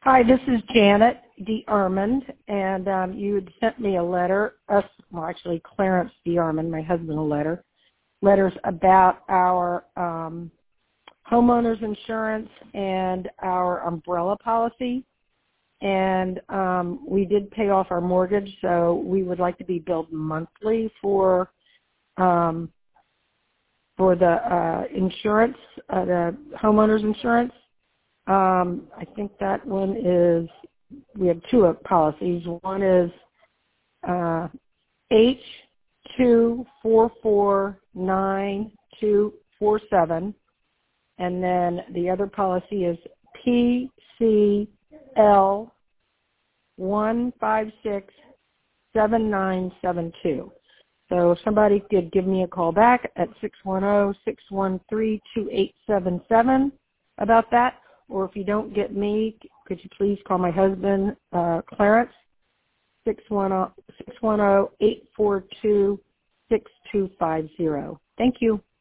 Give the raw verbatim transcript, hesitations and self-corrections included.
Hi, this is Janet D. Armand, and um, you had sent me a letter, us, well, actually Clarence D. Armand, my husband, a letter, letters about our um, homeowners insurance and our umbrella policy. And um, we did pay off our mortgage, so we would like to be billed monthly for um, for the uh, insurance, uh, the homeowners insurance. Um, I think that one is, we have two policies. One is uh, H two four four nine two four seven, and then the other policy is P C L one five six seven nine seven two. So if somebody could give me a call back at six one zero, six one three, two eight seven seven about that. Or if you don't get me, could you please call my husband, uh, Clarence, six one zero, eight four two, six two five zero. Thank you.